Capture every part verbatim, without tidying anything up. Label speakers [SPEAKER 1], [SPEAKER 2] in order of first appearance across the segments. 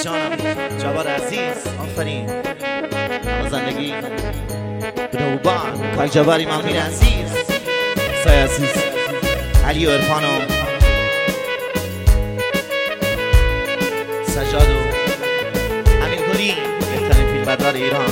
[SPEAKER 1] جانم جبار عزیز آفرین زندگی روبان کاک جبار امام میر عزیز سای عزیز علی و عرفان و سجاد و امین گلی بهترین فیلمبردار ایران.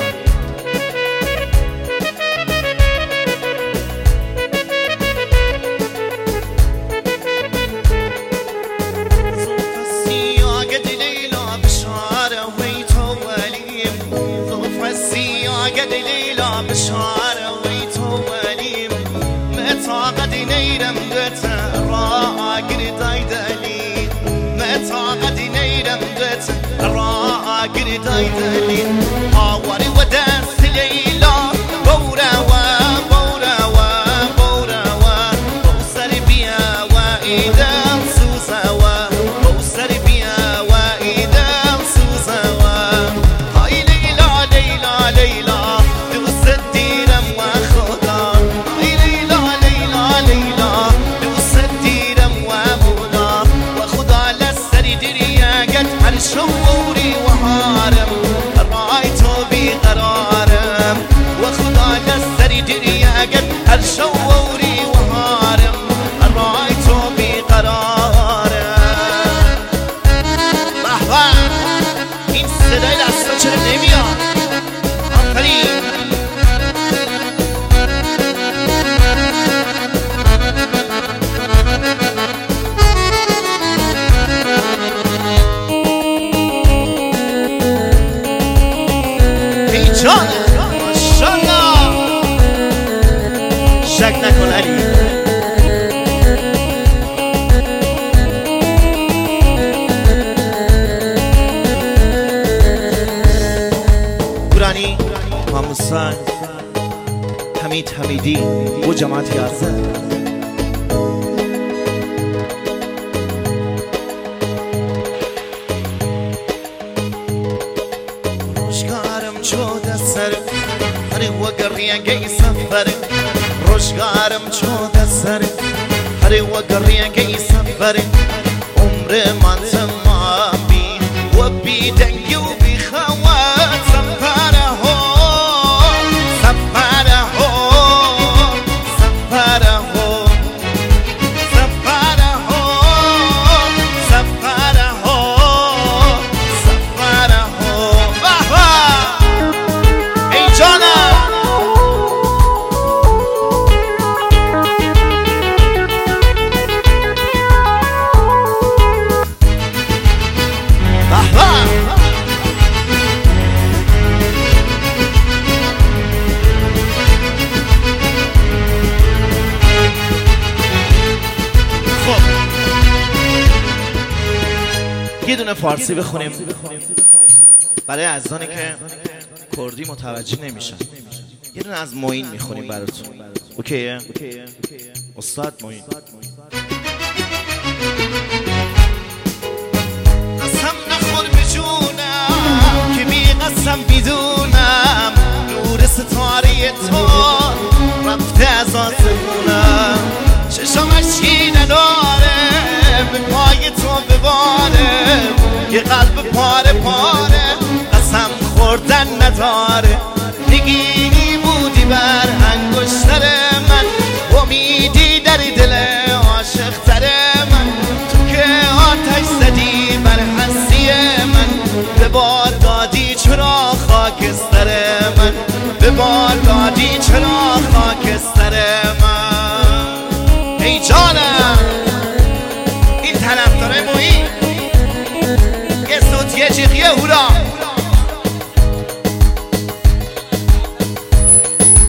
[SPEAKER 2] بشار ويت وليم متى قد نيرم قت راقر دايدلي متى قد نيرم قت راقر دايدلي آوري ودس ليلى بورا و بورا و بورا و بوسر بيا وايدا سوسا و بوسر بيا وايدا سوسا و هاي ليلى ليلى ليلى شوري وهارم رايتو بقرارم وخدا لسري درياقت هر شوري وهارم رايتو بقرارم بحبا این صدای دستا چرا نمیاد آفرین ماشاءالله شک نکن علی
[SPEAKER 1] گورانی محمد سنگ حمید حمیدی و جماعت یازده
[SPEAKER 2] هری و گریه گی سفر روزگارم چود سر هری و گریه گی سفر عمر من تمام بی و بی دنگی و بی خوات سفره ها سفره ها سفره ها سفره ها سفره ها سفره ها بابا ای جانم
[SPEAKER 1] یه دونه فارسی بخونیم برای عزیزانی که کردی متوجه نمیشن. یه دونه از معین میخونیم براتون. اوکیه؟ استاد معین.
[SPEAKER 2] قسم نخور به جونم که بی قسم بدونم نور ستاره تو رفته از آسمونم چشم اشکی نداره به پای تو بباره یه قلب پاره پاره قسم خوردن نداره نگینی بودی بر انگشتر من امیدی در دل عاشق تر من تو که آتش زدی بر هستی من به باد دادی چرا خاکستر من به باد دادی چرا خاکستر من ای جانم این طرفدار مویی یه صوتیه جیغیه هورا